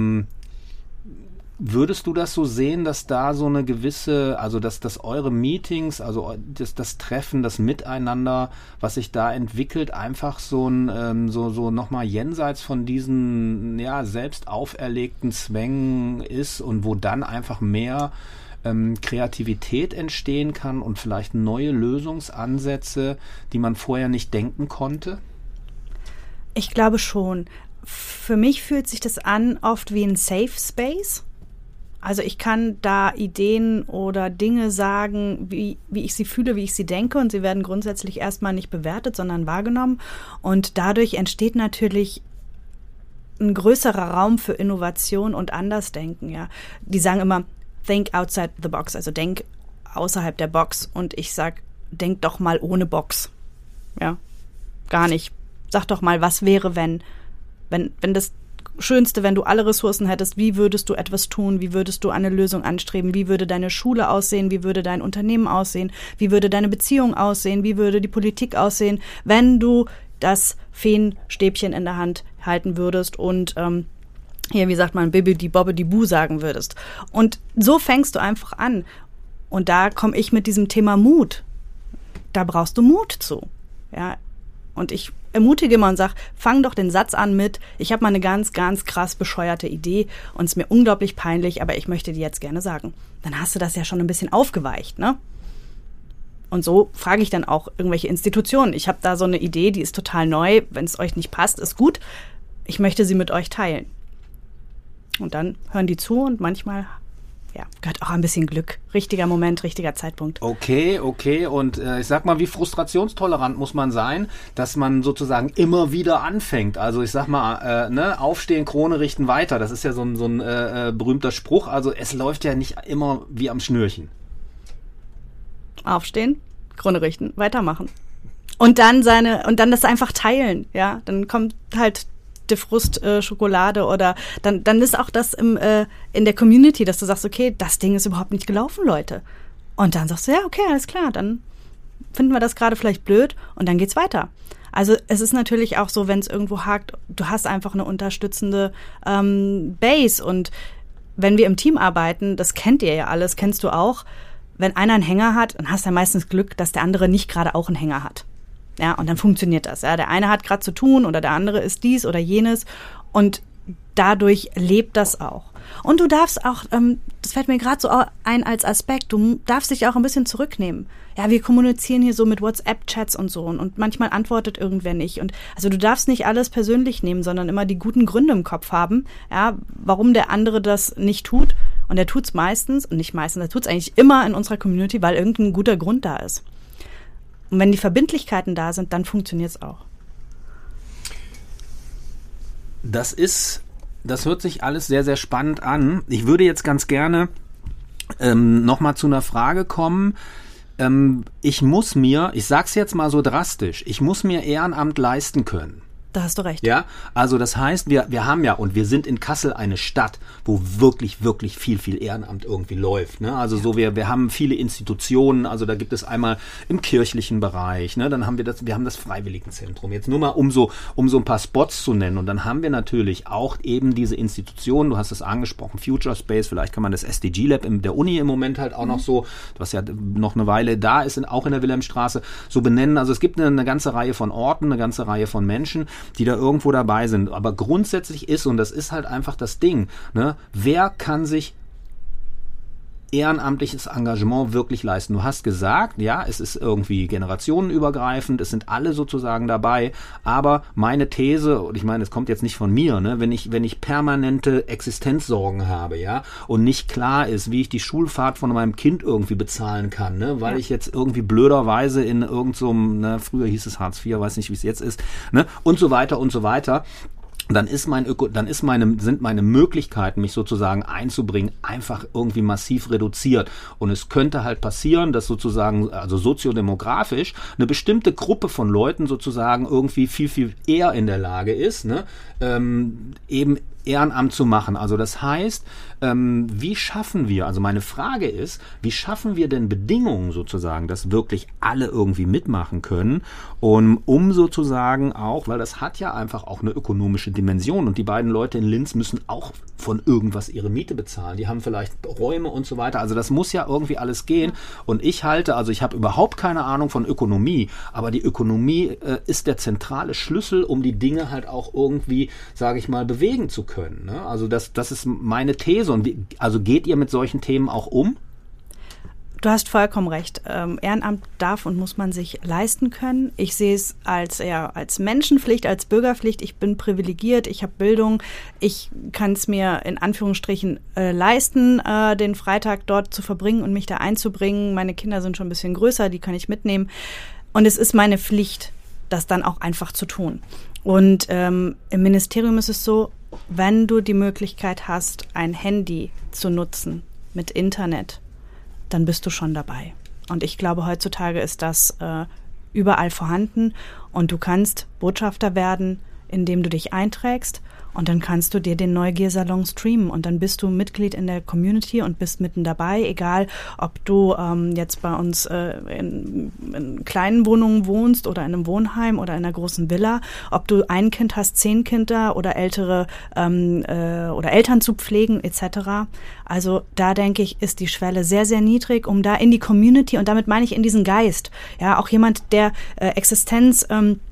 würdest du das so sehen, dass da so eine gewisse, also dass eure Meetings, also das Treffen, das Miteinander, was sich da entwickelt, einfach so ein so nochmal jenseits von diesen selbst auferlegten Zwängen ist und wo dann einfach mehr Kreativität entstehen kann und vielleicht neue Lösungsansätze, die man vorher nicht denken konnte? Ich glaube schon. Für mich fühlt sich das an oft wie ein Safe Space. Also ich kann da Ideen oder Dinge sagen, wie ich sie fühle, wie ich sie denke und sie werden grundsätzlich erstmal nicht bewertet, sondern wahrgenommen und dadurch entsteht natürlich ein größerer Raum für Innovation und Andersdenken, ja. Die sagen immer, think outside the box, also denk außerhalb der Box. Und ich sag, denk doch mal ohne Box. Ja, gar nicht. Sag doch mal, was wäre, wenn das Schönste, wenn du alle Ressourcen hättest, wie würdest du etwas tun, wie würdest du eine Lösung anstreben, wie würde deine Schule aussehen, wie würde dein Unternehmen aussehen, wie würde deine Beziehung aussehen, wie würde die Politik aussehen, wenn du das Feenstäbchen in der Hand halten würdest und hier, wie sagt man, Bibbidi Bobbidi Bu sagen würdest. Und so fängst du einfach an. Und da komme ich mit diesem Thema Mut. Da brauchst du Mut zu. Ja. Und ich ermutige immer und sage, fang doch den Satz an mit, ich habe mal eine ganz, ganz krass bescheuerte Idee und es ist mir unglaublich peinlich, aber ich möchte die jetzt gerne sagen. Dann hast du das ja schon ein bisschen aufgeweicht, ne? Und so frage ich dann auch irgendwelche Institutionen. Ich habe da so eine Idee, die ist total neu. Wenn es euch nicht passt, ist gut. Ich möchte sie mit euch teilen. Und dann hören die zu und manchmal gehört auch ein bisschen Glück. Richtiger Moment, richtiger Zeitpunkt. Okay. Und ich sag mal, wie frustrationstolerant muss man sein, dass man sozusagen immer wieder anfängt. Also ich sag mal, aufstehen, Krone richten, weiter. Das ist ja so ein berühmter Spruch. Also es läuft ja nicht immer wie am Schnürchen. Aufstehen, Krone richten, weitermachen. Und dann das einfach teilen. Ja, dann kommt halt die Frust-Schokolade oder dann ist auch das in der Community, dass du sagst, okay, das Ding ist überhaupt nicht gelaufen, Leute. Und dann sagst du, ja, okay, alles klar, dann finden wir das gerade vielleicht blöd und dann geht's weiter. Also es ist natürlich auch so, wenn es irgendwo hakt, du hast einfach eine unterstützende Base und wenn wir im Team arbeiten, das kennt ihr ja alles, kennst du auch, wenn einer einen Hänger hat, dann hast du ja meistens Glück, dass der andere nicht gerade auch einen Hänger hat. Ja, und dann funktioniert das. Ja, der eine hat gerade zu tun oder der andere ist dies oder jenes und dadurch lebt das auch. Und du darfst auch, das fällt mir gerade so ein als Aspekt, du darfst dich auch ein bisschen zurücknehmen. Ja, wir kommunizieren hier so mit WhatsApp-Chats und so und manchmal antwortet irgendwer nicht. Und also du darfst nicht alles persönlich nehmen, sondern immer die guten Gründe im Kopf haben, ja, warum der andere das nicht tut. Und er tut's meistens, und nicht meistens, er tut's eigentlich immer in unserer Community, weil irgendein guter Grund da ist. Und wenn die Verbindlichkeiten da sind, dann funktioniert es auch. Das hört sich alles sehr, sehr spannend an. Ich würde jetzt ganz gerne nochmal zu einer Frage kommen. Ich sag's jetzt mal so drastisch, ich muss mir Ehrenamt leisten können. Da hast du recht. Ja, also das heißt, wir haben ja, und wir sind in Kassel eine Stadt, wo wirklich, wirklich viel Ehrenamt irgendwie läuft. Ne? Also so, wir haben viele Institutionen, also da gibt es einmal im kirchlichen Bereich, ne? Dann haben wir das Freiwilligenzentrum. Jetzt nur mal, um so ein paar Spots zu nennen. Und dann haben wir natürlich auch eben diese Institutionen, du hast es angesprochen, Future Space, vielleicht kann man das SDG Lab der Uni im Moment halt auch noch so, was ja noch eine Weile da ist, auch in der Wilhelmstraße, so benennen. Also es gibt eine ganze Reihe von Orten, eine ganze Reihe von Menschen, die da irgendwo dabei sind. Aber grundsätzlich ist, und das ist halt einfach das Ding, ne, wer kann sich ehrenamtliches Engagement wirklich leisten? Du hast gesagt, ja, es ist irgendwie generationenübergreifend, es sind alle sozusagen dabei, aber meine These, und ich meine, es kommt jetzt nicht von mir, ne, wenn ich permanente Existenzsorgen habe, ja, und nicht klar ist, wie ich die Schulfahrt von meinem Kind irgendwie bezahlen kann, ne, weil ich jetzt irgendwie blöderweise in irgendeinem, ne, früher hieß es Hartz IV, weiß nicht, wie es jetzt ist, ne, und so weiter und so weiter. Dann sind meine Möglichkeiten, mich sozusagen einzubringen, einfach irgendwie massiv reduziert. Und es könnte halt passieren, dass sozusagen, also soziodemografisch, eine bestimmte Gruppe von Leuten sozusagen irgendwie viel eher in der Lage ist, ne, eben Ehrenamt zu machen. Also das heißt, wie schaffen wir, also meine Frage ist, wie schaffen wir denn Bedingungen sozusagen, dass wirklich alle irgendwie mitmachen können, um sozusagen auch, weil das hat ja einfach auch eine ökonomische Dimension und die beiden Leute in Linz müssen auch von irgendwas ihre Miete bezahlen. Die haben vielleicht Räume und so weiter. Also das muss ja irgendwie alles gehen. Und ich habe überhaupt keine Ahnung von Ökonomie, aber die Ökonomie ist der zentrale Schlüssel, um die Dinge halt auch irgendwie, sage ich mal, bewegen zu können. Ne? Also das ist meine These. Und also geht ihr mit solchen Themen auch um? Du hast vollkommen recht. Ehrenamt darf und muss man sich leisten können. Ich sehe es als Menschenpflicht, als Bürgerpflicht. Ich bin privilegiert, ich habe Bildung. Ich kann es mir in Anführungsstrichen leisten, den Freitag dort zu verbringen und mich da einzubringen. Meine Kinder sind schon ein bisschen größer, die kann ich mitnehmen. Und es ist meine Pflicht, das dann auch einfach zu tun. Und im Ministerium ist es so, wenn du die Möglichkeit hast, ein Handy zu nutzen mit Internet, dann bist du schon dabei. Und ich glaube, heutzutage ist das überall vorhanden und du kannst Botschafter werden, indem du dich einträgst und dann kannst du dir den Neugier-Salon streamen und dann bist du Mitglied in der Community und bist mitten dabei, egal ob du jetzt bei uns in kleinen Wohnungen wohnst oder in einem Wohnheim oder in einer großen Villa, ob du ein Kind hast, 10 Kinder oder ältere oder Eltern zu pflegen etc. Also da denke ich, ist die Schwelle sehr, sehr niedrig, um da in die Community und damit meine ich in diesen Geist, ja, auch jemand, der Existenz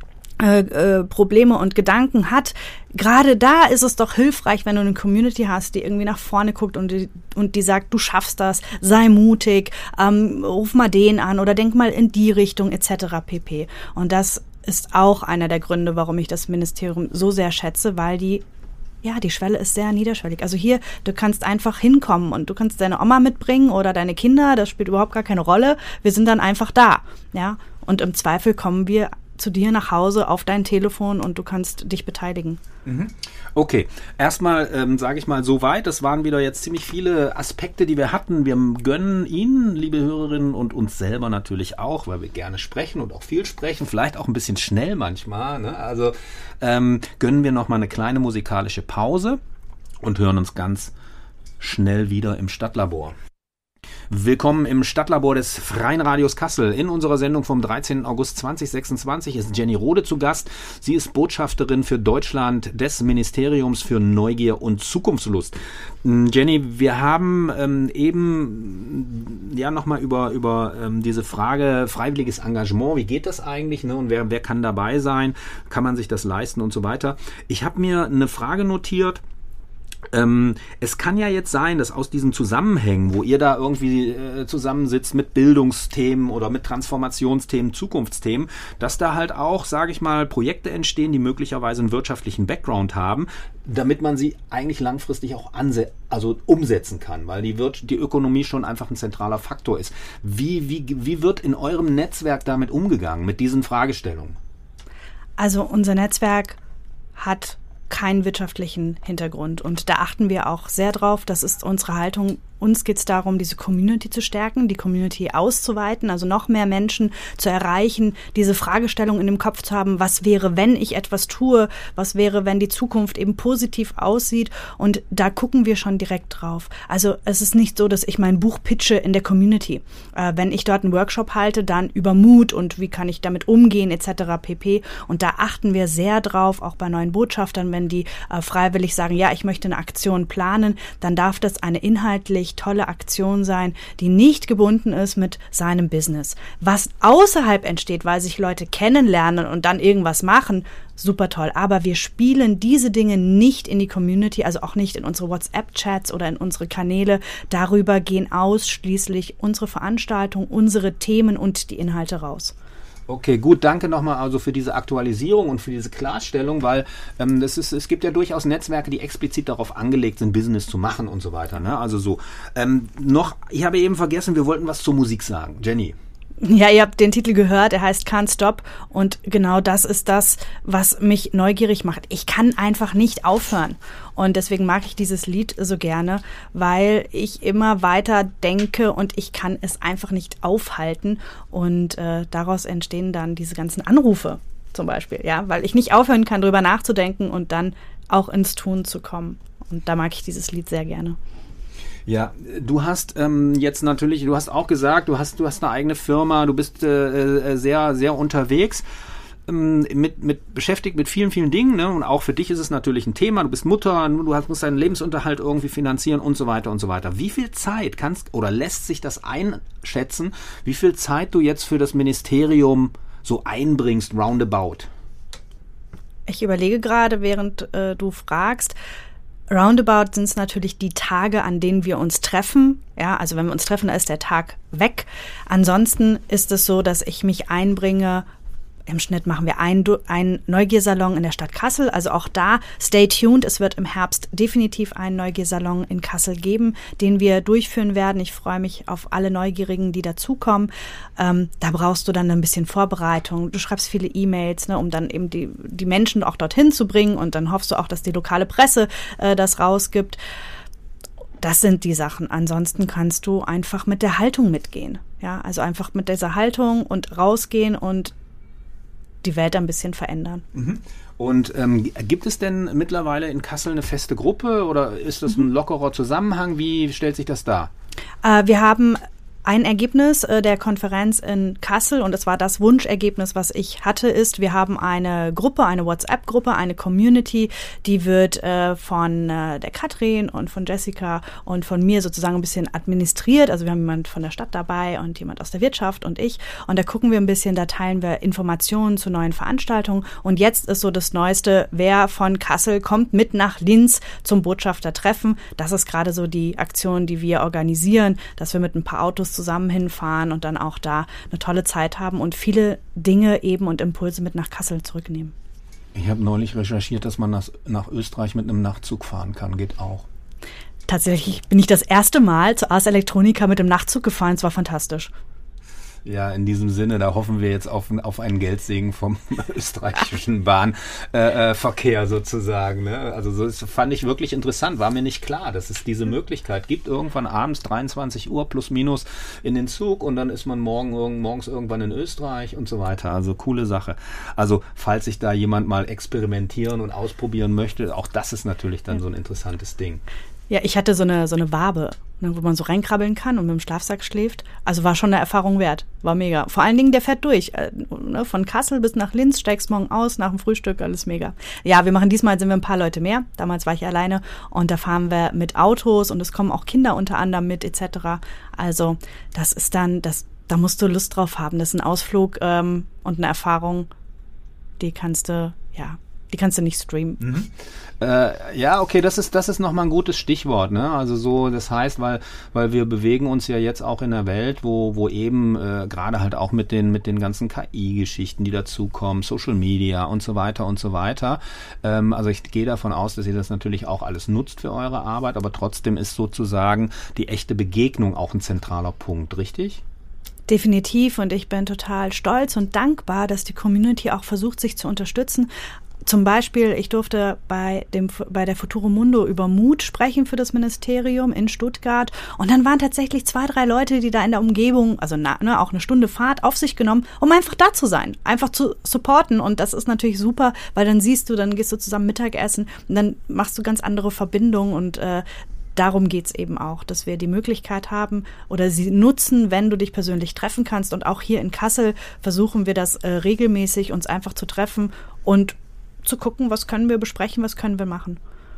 Probleme und Gedanken hat, gerade da ist es doch hilfreich, wenn du eine Community hast, die irgendwie nach vorne guckt und die sagt, du schaffst das, sei mutig, ruf mal den an oder denk mal in die Richtung etc. pp. Und das ist auch einer der Gründe, warum ich das Ministerium so sehr schätze, weil die Schwelle ist sehr niederschwellig. Also hier, du kannst einfach hinkommen und du kannst deine Oma mitbringen oder deine Kinder, das spielt überhaupt gar keine Rolle. Wir sind dann einfach da, ja. Und im Zweifel kommen wir zu dir nach Hause auf dein Telefon und du kannst dich beteiligen. Okay, erstmal sage ich mal soweit, das waren wieder jetzt ziemlich viele Aspekte, die wir hatten. Wir gönnen Ihnen, liebe Hörerinnen, und uns selber natürlich auch, weil wir gerne sprechen und auch viel sprechen, vielleicht auch ein bisschen schnell manchmal, ne? Also gönnen wir nochmal eine kleine musikalische Pause und hören uns ganz schnell wieder im Stadtlabor. Willkommen im Stadtlabor des Freien Radios Kassel. In unserer Sendung vom 13. August 2026 ist Jenny Rode zu Gast. Sie ist Botschafterin für Deutschland des Ministeriums für Neugier und Zukunftslust. Jenny, wir haben eben nochmal über diese Frage freiwilliges Engagement, wie geht das eigentlich, ne? Und wer kann dabei sein, kann man sich das leisten und so weiter. Ich habe mir eine Frage notiert. Es kann ja jetzt sein, dass aus diesen Zusammenhängen, wo ihr da irgendwie zusammensitzt mit Bildungsthemen oder mit Transformationsthemen, Zukunftsthemen, dass da halt auch, sage ich mal, Projekte entstehen, die möglicherweise einen wirtschaftlichen Background haben, damit man sie eigentlich langfristig auch umsetzen kann, weil die Ökonomie schon einfach ein zentraler Faktor ist. Wie wird in eurem Netzwerk damit umgegangen, mit diesen Fragestellungen? Also unser Netzwerk hat keinen wirtschaftlichen Hintergrund. Und da achten wir auch sehr drauf. Das ist unsere Haltung. Uns geht es darum, diese Community zu stärken, die Community auszuweiten, also noch mehr Menschen zu erreichen, diese Fragestellung in dem Kopf zu haben, was wäre, wenn ich etwas tue, was wäre, wenn die Zukunft eben positiv aussieht, und da gucken wir schon direkt drauf. Also es ist nicht so, dass ich mein Buch pitche in der Community. Wenn ich dort einen Workshop halte, dann über Mut und wie kann ich damit umgehen etc. pp. Und da achten wir sehr drauf, auch bei neuen Botschaftern, wenn die freiwillig sagen, ja, ich möchte eine Aktion planen, dann darf das eine inhaltlich tolle Aktion sein, die nicht gebunden ist mit seinem Business. Was außerhalb entsteht, weil sich Leute kennenlernen und dann irgendwas machen, super toll. Aber wir spielen diese Dinge nicht in die Community, also auch nicht in unsere WhatsApp-Chats oder in unsere Kanäle. Darüber gehen ausschließlich unsere Veranstaltungen, unsere Themen und die Inhalte raus. Okay, gut, danke nochmal also für diese Aktualisierung und für diese Klarstellung, weil es gibt ja durchaus Netzwerke, die explizit darauf angelegt sind, Business zu machen und so weiter, ne? Also so. Ich habe eben vergessen, wir wollten was zur Musik sagen. Jenny. Ja, ihr habt den Titel gehört, er heißt Can't Stop, und genau das ist das, was mich neugierig macht. Ich kann einfach nicht aufhören, und deswegen mag ich dieses Lied so gerne, weil ich immer weiter denke und ich kann es einfach nicht aufhalten, und daraus entstehen dann diese ganzen Anrufe zum Beispiel, ja, weil ich nicht aufhören kann, drüber nachzudenken und dann auch ins Tun zu kommen, und da mag ich dieses Lied sehr gerne. Ja, du hast jetzt natürlich, du hast auch gesagt, du hast eine eigene Firma, du bist sehr, sehr unterwegs, beschäftigt mit vielen, vielen Dingen, ne? Und auch für dich ist es natürlich ein Thema, du bist Mutter, musst deinen Lebensunterhalt irgendwie finanzieren und so weiter und so weiter. Wie viel Zeit lässt sich das einschätzen, wie viel Zeit du jetzt für das Ministerium so einbringst, roundabout? Ich überlege gerade, während du fragst. Roundabout sind es natürlich die Tage, an denen wir uns treffen. Ja, also wenn wir uns treffen, da ist der Tag weg. Ansonsten ist es so, dass ich mich einbringe Im Schnitt machen wir einen Neugiersalon in der Stadt Kassel. Also auch da, stay tuned. Es wird im Herbst definitiv einen Neugiersalon in Kassel geben, den wir durchführen werden. Ich freue mich auf alle Neugierigen, die dazukommen. Da brauchst du dann ein bisschen Vorbereitung. Du schreibst viele E-Mails, ne, um dann eben die Menschen auch dorthin zu bringen. Und dann hoffst du auch, dass die lokale Presse das rausgibt. Das sind die Sachen. Ansonsten kannst du einfach mit der Haltung mitgehen. Ja, also einfach mit dieser Haltung und rausgehen und die Welt ein bisschen verändern. Und gibt es denn mittlerweile in Kassel eine feste Gruppe oder ist das ein lockerer Zusammenhang? Wie stellt sich das dar? Wir haben ein Ergebnis der Konferenz in Kassel, und es war das Wunschergebnis, was ich hatte, ist, wir haben eine Gruppe, eine WhatsApp-Gruppe, eine Community, die wird von der Katrin und von Jessica und von mir sozusagen ein bisschen administriert. Also wir haben jemand von der Stadt dabei und jemand aus der Wirtschaft und ich. Und da gucken wir ein bisschen, da teilen wir Informationen zu neuen Veranstaltungen. Und jetzt ist so das Neueste, wer von Kassel kommt mit nach Linz zum Botschaftertreffen. Das ist gerade so die Aktion, die wir organisieren, dass wir mit ein paar Autos zusammen hinfahren und dann auch da eine tolle Zeit haben und viele Dinge eben und Impulse mit nach Kassel zurücknehmen. Ich habe neulich recherchiert, dass man nach Österreich mit einem Nachtzug fahren kann. Geht auch. Tatsächlich bin ich das erste Mal zur Ars Electronica mit dem Nachtzug gefahren. Es war fantastisch. Ja, in diesem Sinne, da hoffen wir jetzt auf einen Geldsegen vom österreichischen Bahnverkehr sozusagen. Ne? Also so, das fand ich wirklich interessant. War mir nicht klar, dass es diese Möglichkeit gibt. Irgendwann abends 23 Uhr plus minus in den Zug und dann ist man morgens irgendwann in Österreich und so weiter. Also coole Sache. Also falls sich da jemand mal experimentieren und ausprobieren möchte, auch das ist natürlich dann so ein interessantes Ding. Ja, ich hatte so eine Wabe, ne, wo man so reinkrabbeln kann und mit dem Schlafsack schläft. Also war schon eine Erfahrung wert. War mega. Vor allen Dingen, der fährt durch. Ne, von Kassel bis nach Linz, steigst morgen aus, nach dem Frühstück, alles mega. Ja, diesmal sind wir ein paar Leute mehr. Damals war ich alleine und da fahren wir mit Autos und es kommen auch Kinder unter anderem mit etc. Also das ist dann, da musst du Lust drauf haben. Das ist ein Ausflug und eine Erfahrung, die kannst du nicht streamen. Ja, okay, das ist nochmal ein gutes Stichwort, ne? Also so, das heißt, weil wir bewegen uns ja jetzt auch in einer Welt, wo eben gerade halt auch mit den ganzen KI-Geschichten, die dazukommen, Social Media und so weiter und so weiter. Also ich gehe davon aus, dass ihr das natürlich auch alles nutzt für eure Arbeit, aber trotzdem ist sozusagen die echte Begegnung auch ein zentraler Punkt, richtig? Definitiv, und ich bin total stolz und dankbar, dass die Community auch versucht, sich zu unterstützen. Zum Beispiel, ich durfte bei der Futuro Mundo über Mut sprechen für das Ministerium in Stuttgart. Und dann waren tatsächlich 2, 3 Leute, die da in der Umgebung, also auch eine Stunde Fahrt auf sich genommen, um einfach da zu sein, einfach zu supporten. Und das ist natürlich super, weil dann gehst du zusammen Mittagessen und dann machst du ganz andere Verbindungen und darum geht's eben auch, dass wir die Möglichkeit haben oder sie nutzen, wenn du dich persönlich treffen kannst. Und auch hier in Kassel versuchen wir das regelmäßig, uns einfach zu treffen und zu gucken, was können wir besprechen, was können wir machen.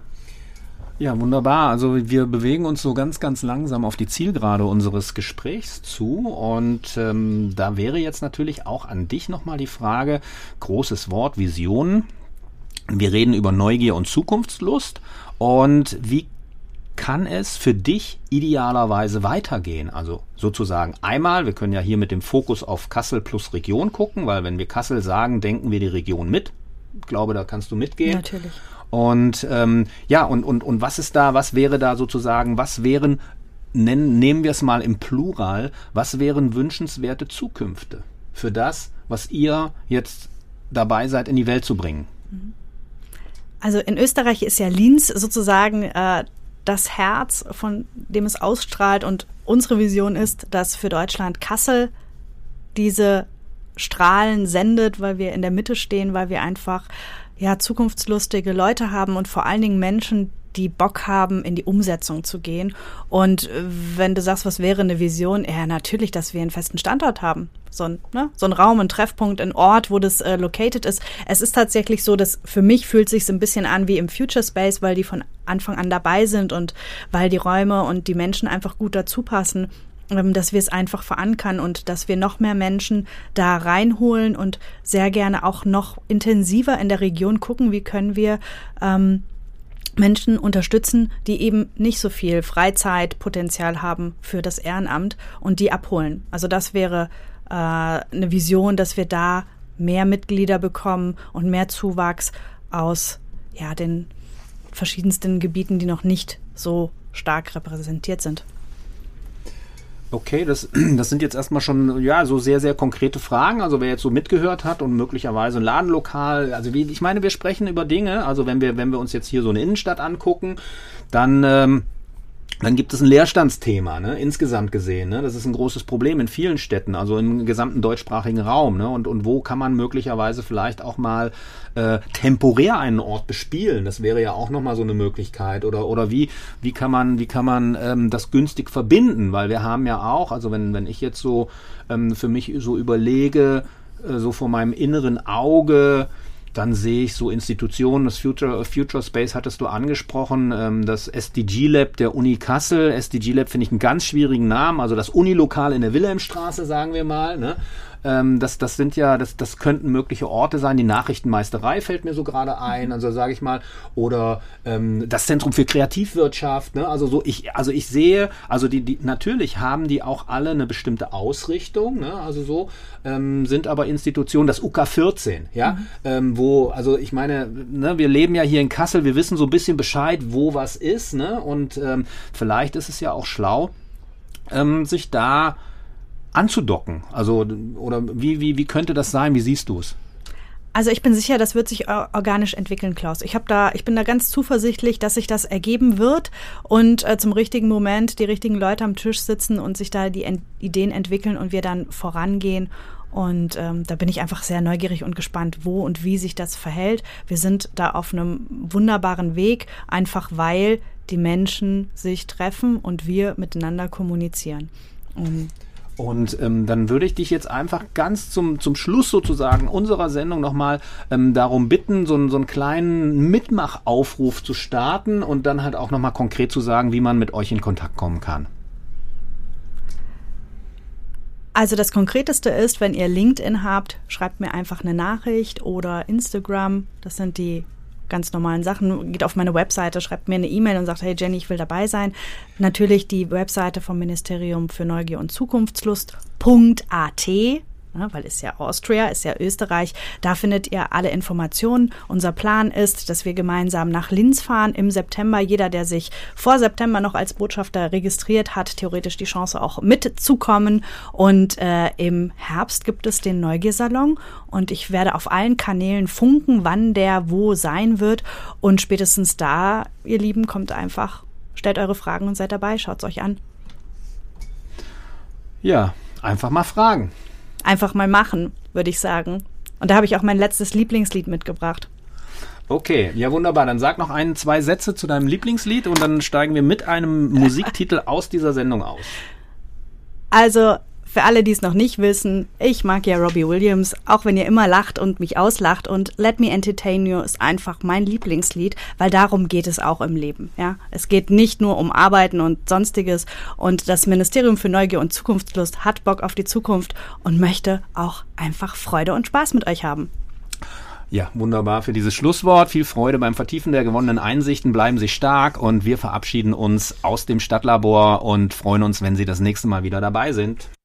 Ja, wunderbar. Also wir bewegen uns so ganz, ganz langsam auf die Zielgerade unseres Gesprächs zu und da wäre jetzt natürlich auch an dich nochmal die Frage, großes Wort, Visionen. Wir reden über Neugier und Zukunftslust und wie kann es für dich idealerweise weitergehen? Also sozusagen einmal, wir können ja hier mit dem Fokus auf Kassel plus Region gucken, weil wenn wir Kassel sagen, denken wir die Region mit. Ich glaube, da kannst du mitgehen. Natürlich. Und und was wäre da sozusagen, nehmen wir es mal im Plural, was wären wünschenswerte Zukünfte für das, was ihr jetzt dabei seid, in die Welt zu bringen? Also in Österreich ist ja Linz sozusagen das Herz, von dem es ausstrahlt, und unsere Vision ist, dass für Deutschland Kassel diese Strahlen sendet, weil wir in der Mitte stehen, weil wir einfach zukunftslustige Leute haben und vor allen Dingen Menschen, die Bock haben, in die Umsetzung zu gehen. Und wenn du sagst, was wäre eine Vision? Ja, natürlich, dass wir einen festen Standort haben. So ein Raum, ein Treffpunkt, ein Ort, wo das located ist. Es ist tatsächlich so, dass für mich fühlt es sich ein bisschen an wie im Future Space, weil die von Anfang an dabei sind und weil die Räume und die Menschen einfach gut dazu passen, dass wir es einfach verankern und dass wir noch mehr Menschen da reinholen und sehr gerne auch noch intensiver in der Region gucken, wie können wir Menschen unterstützen, die eben nicht so viel Freizeitpotenzial haben für das Ehrenamt und die abholen. Also das wäre eine Vision, dass wir da mehr Mitglieder bekommen und mehr Zuwachs aus den verschiedensten Gebieten, die noch nicht so stark repräsentiert sind. Okay, das sind jetzt erstmal schon so sehr, sehr konkrete Fragen. Also wer jetzt so mitgehört hat und möglicherweise ein Ladenlokal, also ich meine, wir sprechen über Dinge, also wenn wir uns jetzt hier so eine Innenstadt angucken, dann gibt es ein Leerstandsthema, ne, insgesamt gesehen. Ne? Das ist ein großes Problem in vielen Städten, also im gesamten deutschsprachigen Raum. Ne? Und wo kann man möglicherweise vielleicht auch mal temporär einen Ort bespielen? Das wäre ja auch nochmal so eine Möglichkeit. Oder wie kann man das günstig verbinden? Weil wir haben ja auch, also wenn ich jetzt so für mich so überlege, so vor meinem inneren Auge, dann sehe ich so Institutionen, das Future Space hattest du angesprochen, das SDG Lab der Uni Kassel. SDG Lab finde ich einen ganz schwierigen Namen, also das Unilokal in der Wilhelmstraße, sagen wir mal, ne? Das könnten mögliche Orte sein. Die Nachrichtenmeisterei fällt mir so gerade ein, also sage ich mal, oder das Zentrum für Kreativwirtschaft, ne? Also ich sehe, also die natürlich haben die auch alle eine bestimmte Ausrichtung, ne? Also so sind aber Institutionen, das UK 14, ja, also ich meine, ne, wir leben ja hier in Kassel, wir wissen so ein bisschen Bescheid, wo was ist, ne? Und vielleicht ist es ja auch schlau, sich da anzudocken. Also, oder wie könnte das sein? Wie siehst du es? Also ich bin sicher, das wird sich organisch entwickeln, Klaus. Ich bin da ganz zuversichtlich, dass sich das ergeben wird und zum richtigen Moment die richtigen Leute am Tisch sitzen und sich da die Ideen entwickeln und wir dann vorangehen. Und da bin ich einfach sehr neugierig und gespannt, wo und wie sich das verhält. Wir sind da auf einem wunderbaren Weg, einfach weil die Menschen sich treffen und wir miteinander kommunizieren. Und dann würde ich dich jetzt einfach ganz zum Schluss sozusagen unserer Sendung nochmal darum bitten, so einen kleinen Mitmachaufruf zu starten und dann halt auch nochmal konkret zu sagen, wie man mit euch in Kontakt kommen kann. Also das Konkreteste ist, wenn ihr LinkedIn habt, schreibt mir einfach eine Nachricht oder Instagram. Das sind die ganz normalen Sachen. Geht auf meine Webseite, schreibt mir eine E-Mail und sagt, hey Jenny, ich will dabei sein. Natürlich die Webseite vom Ministerium für Neugier und Zukunftslust.at, weil ist ja Austria, ist ja Österreich. Da findet ihr alle Informationen. Unser Plan ist, dass wir gemeinsam nach Linz fahren im September. Jeder, der sich vor September noch als Botschafter registriert hat, theoretisch die Chance auch mitzukommen. Und im Herbst gibt es den Neugiersalon und ich werde auf allen Kanälen funken, wann der wo sein wird. Und spätestens da, ihr Lieben, kommt einfach, stellt eure Fragen und seid dabei, schaut's euch an. Ja, einfach mal fragen. Einfach mal machen, würde ich sagen. Und da habe ich auch mein letztes Lieblingslied mitgebracht. Okay, ja wunderbar. Dann sag noch 2 Sätze zu deinem Lieblingslied und dann steigen wir mit einem Musiktitel aus dieser Sendung aus. Also, für alle, die es noch nicht wissen, ich mag ja Robbie Williams, auch wenn ihr immer lacht und mich auslacht. Und Let Me Entertain You ist einfach mein Lieblingslied, weil darum geht es auch im Leben. Ja? Es geht nicht nur um Arbeiten und Sonstiges. Und das Ministerium für Neugier und Zukunftslust hat Bock auf die Zukunft und möchte auch einfach Freude und Spaß mit euch haben. Ja, wunderbar für dieses Schlusswort. Viel Freude beim Vertiefen der gewonnenen Einsichten. Bleiben Sie stark und wir verabschieden uns aus dem Stadtlabor und freuen uns, wenn Sie das nächste Mal wieder dabei sind.